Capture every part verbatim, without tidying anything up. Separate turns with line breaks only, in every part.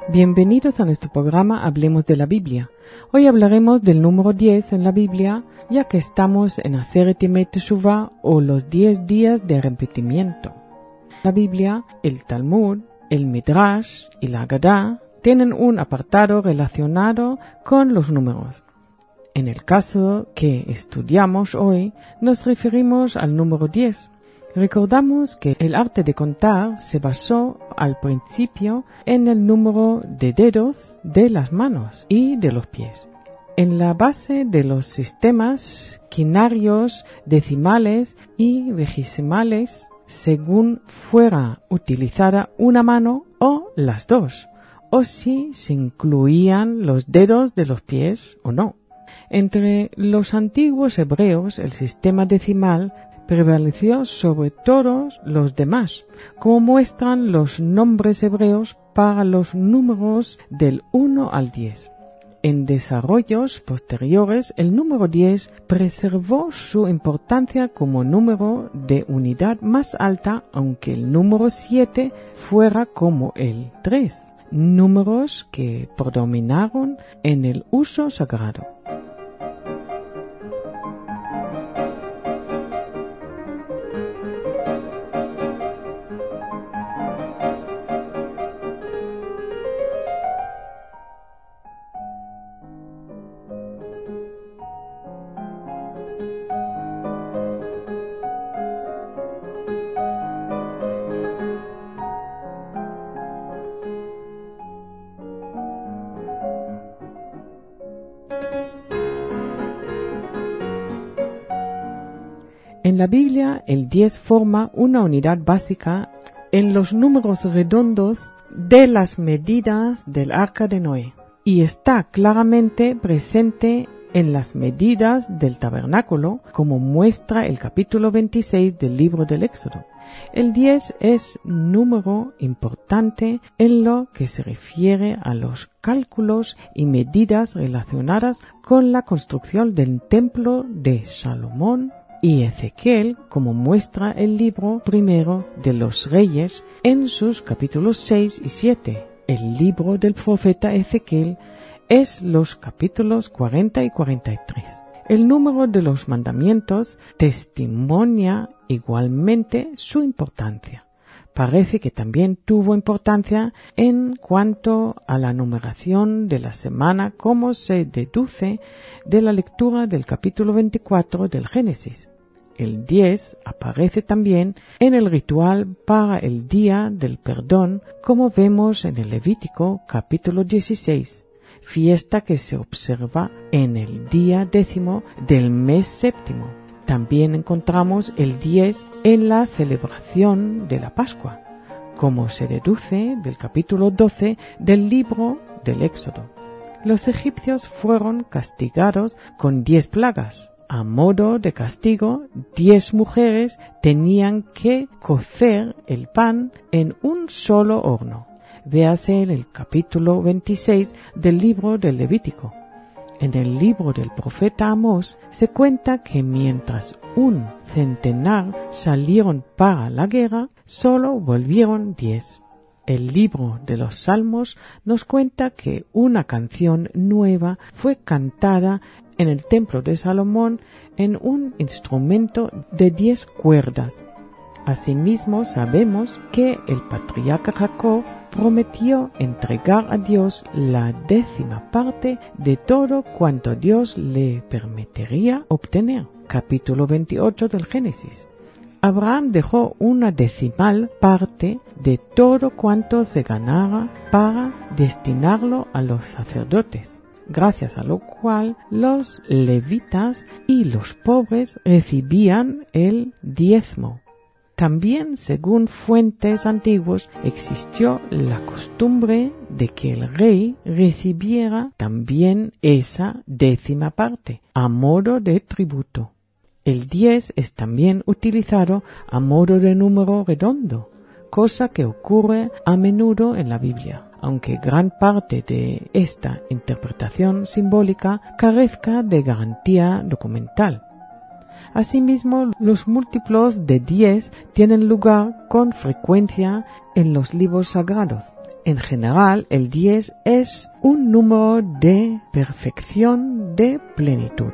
Bienvenidos a nuestro programa Hablemos de la Biblia. Hoy hablaremos del número diez en la Biblia, ya que estamos en Aseret Yemei Teshuvah, o los diez días de arrepentimiento. La Biblia, el Talmud, el Midrash y la Agadá tienen un apartado relacionado con los números. En el caso que estudiamos hoy, nos referimos al número diez. Recordamos que el arte de contar se basó al principio en el número de dedos de las manos y de los pies. En la base de los sistemas quinarios, decimales y vigesimales, según fuera utilizada una mano o las dos, o si se incluían los dedos de los pies o no. Entre los antiguos hebreos, el sistema decimal prevaleció sobre todos los demás, como muestran los nombres hebreos para los números del uno al diez. En desarrollos posteriores, el número diez preservó su importancia como número de unidad más alta, aunque el número siete fuera como el tres, números que predominaron en el uso sagrado. En la Biblia, el diez forma una unidad básica en los números redondos de las medidas del Arca de Noé y está claramente presente en las medidas del tabernáculo, como muestra el capítulo veintiséis del libro del Éxodo. El diez es número importante en lo que se refiere a los cálculos y medidas relacionadas con la construcción del templo de Salomón y Ezequiel, como muestra el libro primero de los Reyes en sus capítulos seis y siete. El libro del profeta Ezequiel es los capítulos cuarenta y cuarenta y tres. El número de los mandamientos testimonia igualmente su importancia. Parece que también tuvo importancia en cuanto a la numeración de la semana, como se deduce de la lectura del capítulo veinticuatro del Génesis. El diez aparece también en el ritual para el día del perdón, como vemos en el Levítico capítulo dieciséis, fiesta que se observa en el día décimo del mes séptimo. También encontramos el diez en la celebración de la Pascua, como se deduce del capítulo doce del libro del Éxodo. Los egipcios fueron castigados con diez plagas. A modo de castigo, diez mujeres tenían que cocer el pan en un solo horno. Véase en el capítulo veintiséis del libro del Levítico. En el libro del profeta Amós se cuenta que mientras un centenar salieron para la guerra, solo volvieron diez. El libro de los Salmos nos cuenta que una canción nueva fue cantada en el templo de Salomón en un instrumento de diez cuerdas. Asimismo, sabemos que el patriarca Jacob prometió entregar a Dios la décima parte de todo cuanto Dios le permitiría obtener. Capítulo veintiocho del Génesis. Abraham dejó una decimal parte de todo cuanto se ganara para destinarlo a los sacerdotes, gracias a lo cual los levitas y los pobres recibían el diezmo. También, según fuentes antiguas, existió la costumbre de que el rey recibiera también esa décima parte, a modo de tributo. El diez es también utilizado a modo de número redondo, cosa que ocurre a menudo en la Biblia, aunque gran parte de esta interpretación simbólica carezca de garantía documental. Asimismo, los múltiplos de diez tienen lugar con frecuencia en los libros sagrados. En general, el diez es un número de perfección, de plenitud.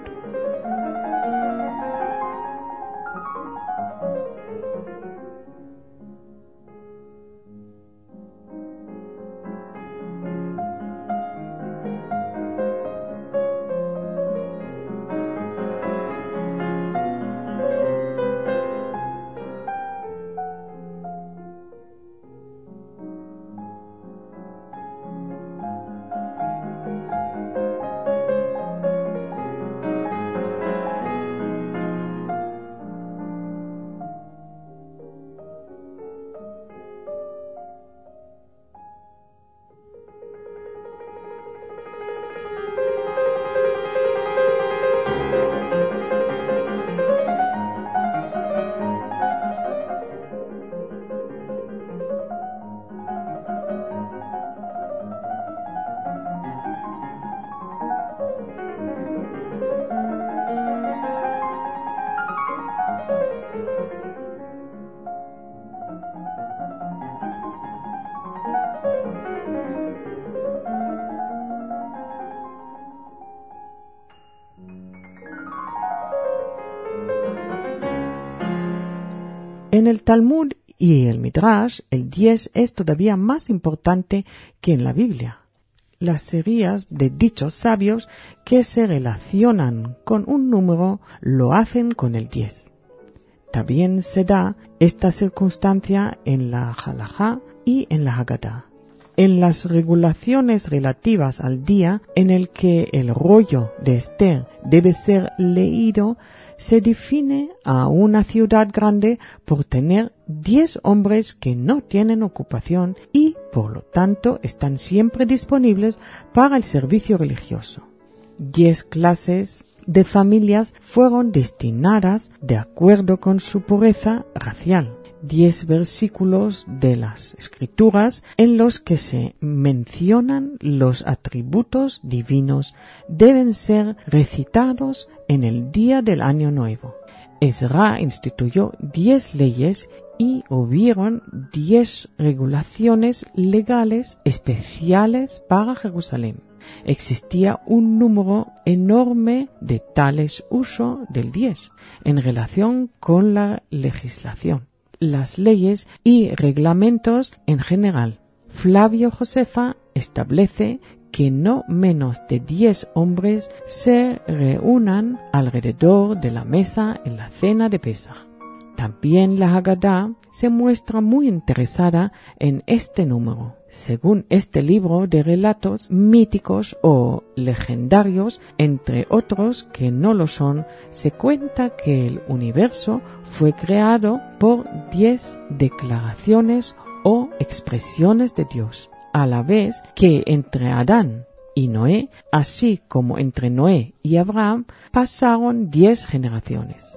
En el Talmud y el Midrash, el diez es todavía más importante que en la Biblia. Las series de dichos sabios que se relacionan con un número lo hacen con el diez. También se da esta circunstancia en la Halajá y en la Haggadah. En las regulaciones relativas al día en el que el rollo de Esther debe ser leído, se define a una ciudad grande por tener diez hombres que no tienen ocupación y, por lo tanto, están siempre disponibles para el servicio religioso. Diez clases de familias fueron destinadas de acuerdo con su pureza racial. Diez versículos de las Escrituras en los que se mencionan los atributos divinos deben ser recitados en el día del Año Nuevo. Ezra instituyó diez leyes y hubieron diez regulaciones legales especiales para Jerusalén. Existía un número enorme de tales uso del diez en relación con la legislación, las leyes y reglamentos en general. Flavio Josefa establece que no menos de diez hombres se reúnan alrededor de la mesa en la cena de Pesaj. También la Haggadah se muestra muy interesada en este número. Según este libro de relatos míticos o legendarios, entre otros que no lo son, se cuenta que el universo fue creado por diez declaraciones o expresiones de Dios, a la vez que entre Adán y Noé, así como entre Noé y Abraham, pasaron diez generaciones.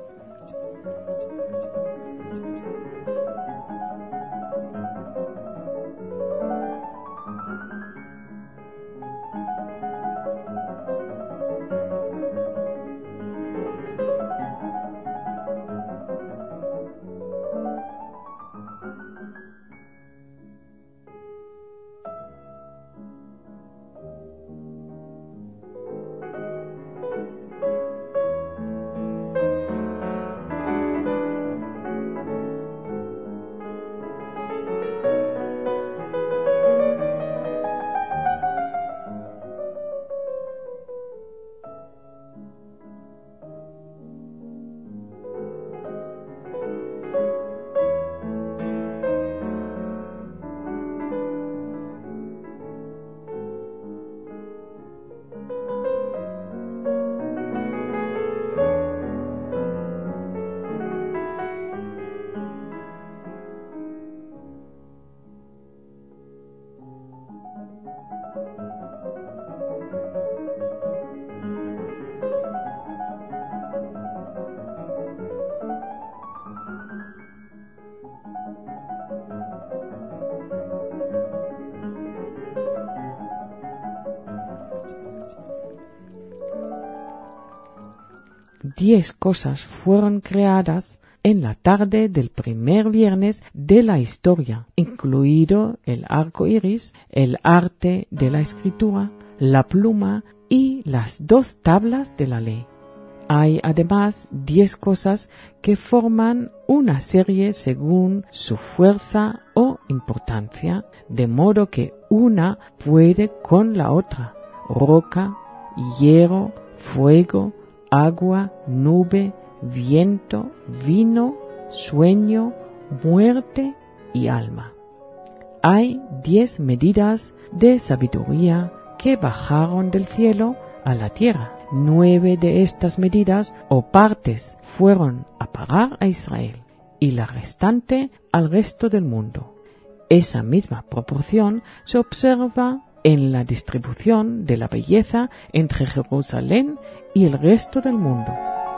Diez cosas fueron creadas en la tarde del primer viernes de la historia, incluido el arco iris, el arte de la escritura, la pluma y las dos tablas de la ley. Hay además diez cosas que forman una serie según su fuerza o importancia, de modo que una puede con la otra: roca, hierro, fuego, agua, nube, viento, vino, sueño, muerte y alma. Hay diez medidas de sabiduría que bajaron del cielo a la tierra. Nueve de estas medidas o partes fueron a parar a Israel y la restante al resto del mundo. Esa misma proporción se observa en la distribución de la belleza entre Jerusalén y el resto del mundo.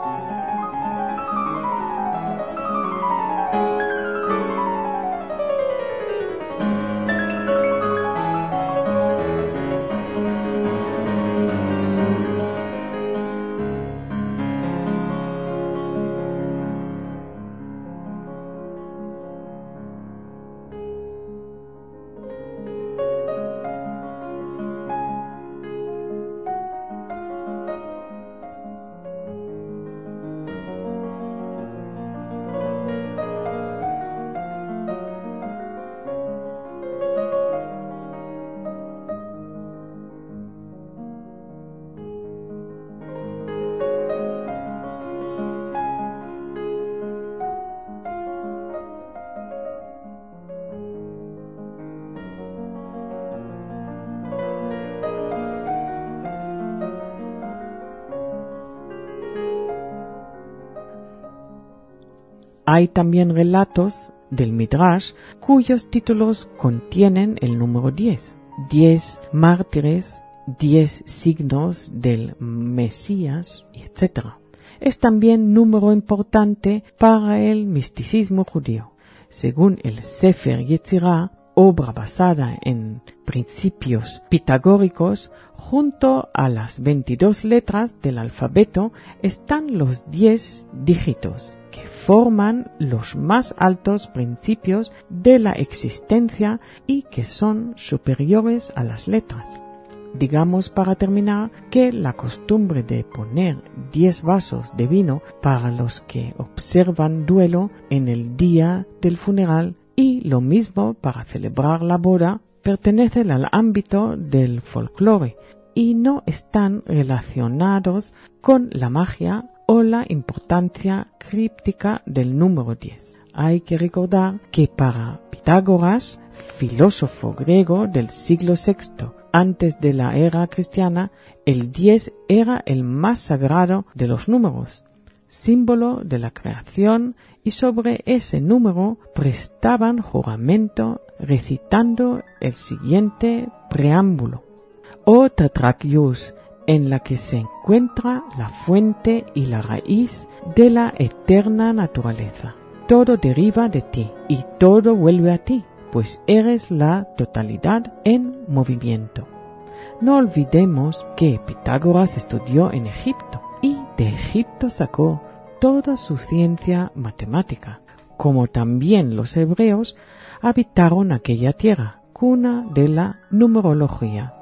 Hay también relatos del Midrash cuyos títulos contienen el número diez. Diez mártires, diez signos del Mesías, etcétera. Es también número importante para el misticismo judío. Según el Sefer Yetzirah, obra basada en principios pitagóricos, junto a las veintidós letras del alfabeto están los diez dígitos, que forman los más altos principios de la existencia y que son superiores a las letras. Digamos, para terminar, que la costumbre de poner diez vasos de vino para los que observan duelo en el día del funeral y lo mismo para celebrar la boda pertenecen al ámbito del folclore y no están relacionados con la magia o la importancia críptica del número diez. Hay que recordar que para Pitágoras, filósofo griego del siglo sexto antes de la era cristiana, el diez era el más sagrado de los números, símbolo de la creación, y sobre ese número prestaban juramento recitando el siguiente preámbulo: O Tetrakius, en la que se encuentra la fuente y la raíz de la eterna naturaleza. Todo deriva de ti y todo vuelve a ti, pues eres la totalidad en movimiento. No olvidemos que Pitágoras estudió en Egipto y de Egipto sacó toda su ciencia matemática, como también los hebreos habitaron aquella tierra, cuna de la numerología.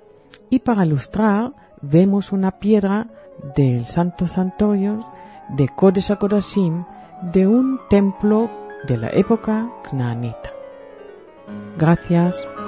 Y para ilustrar, vemos una piedra del Santo Santorio de Kodesh HaKodashim de un templo de la época canaanita. Gracias.